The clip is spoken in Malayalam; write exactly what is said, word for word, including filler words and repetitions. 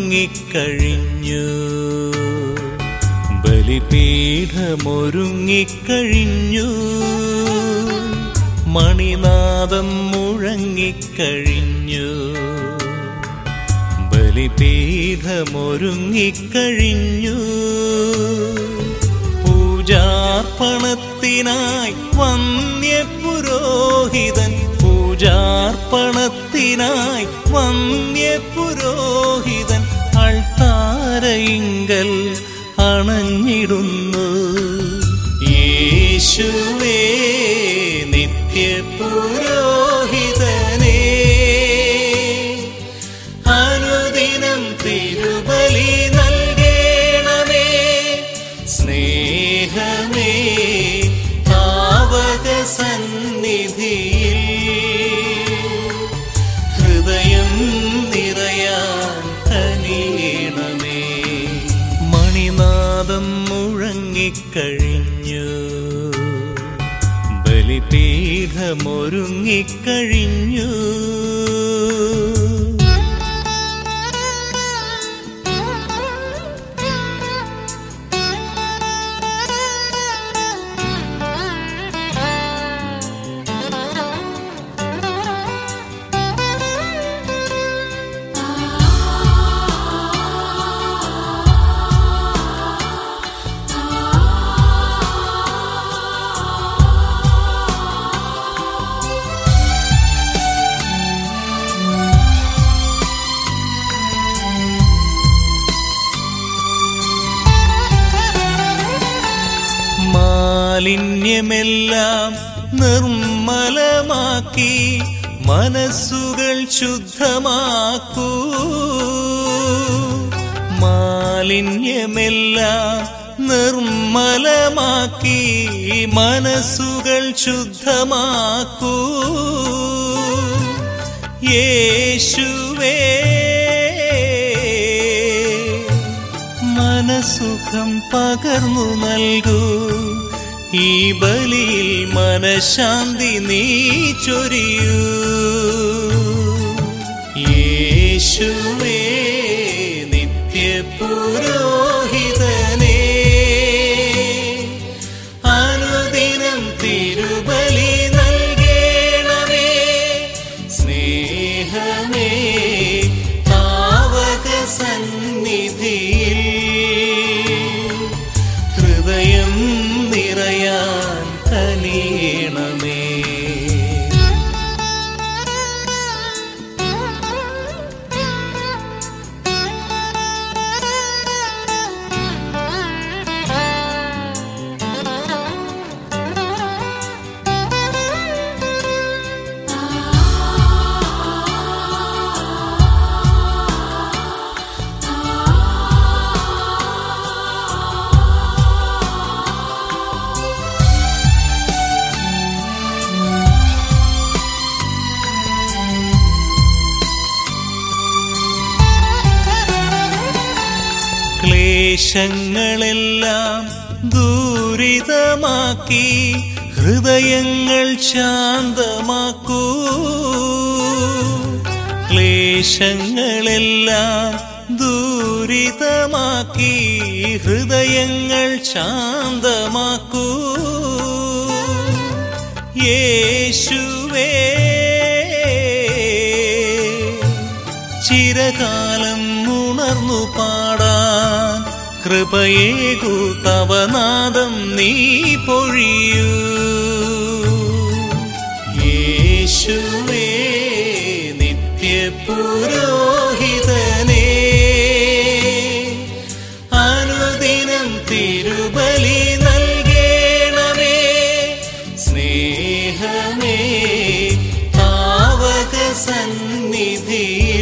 ഒരുങ്ങിക്കഴിഞ്ഞു, ബലിപീഠമൊരുങ്ങിക്കഴിഞ്ഞു, മണിനാദം മുഴങ്ങിക്കഴിഞ്ഞു, ബലിപീഠമൊരുങ്ങിക്കഴിഞ്ഞു. പൂജാർപ്പണത്തിനായി വന്യപുരോഹിതൻ, പൂജാർപ്പണത്തിനായി വന്യപുരോഹിതൻ അൾത്താരയിങ്കൽ അണഞ്ഞിടുന്നു. യേശുവേ നിത്യപുരോഹിതനേ, അനുദിനം തിരുബലി നൽകേണമേ. സ്നേഹമേ താവക സന്നിധിയിൽ ഹൃദയം നിറയാൻ കനിയണമേ. മണിനാദം മുഴങ്ങിക്കഴിഞ്ഞു, ബലിപീഠമൊരുങ്ങിക്കഴിഞ്ഞു. മാലിന്യമെല്ലാം നിർമ്മലമാക്കി മനസ്സുകൾ ശുദ്ധമാക്കൂ. മാലിന്യമെല്ലാം നിർമ്മലമാക്കി മനസ്സുകൾ ശുദ്ധമാക്കൂ. യേശുവേ മനസുഖം പകർന്നു നൽകൂ. ഈ ബലിയിൽ മനഃശാന്തി നീ ചൊരിയൂ. യേശുവേ നിത്യപുരോഹിതനേ, അനുദിനം തിരുബലി നൽകേണമേ. സ്നേഹമേ താവക സന്നിധിയിൽ ഹൃദയം നിറയാൻ കനിയണമേ. ക്ലേശങ്ങളെല്ലാം ദൂരിതമാക്കി ഹൃദയങ്ങൾ ശാന്തമാക്കൂ. ക്ലേശങ്ങളെല്ലാം ദൂരിതമാക്കി ഹൃദയങ്ങൾ ശാന്തമാക്കൂ. യേശുവേ ചിരകാലം ഉണർന്നു പാടാൻ കൃപയേകൂ. തവനാദം നീ പൊഴിയൂ. യേശുവേ നിത്യപുരോഹിതനേ, അനുദിനം തിരുബലി നൽകേണമേ. സ്നേഹമേ താവക സന്നിധിയിൽ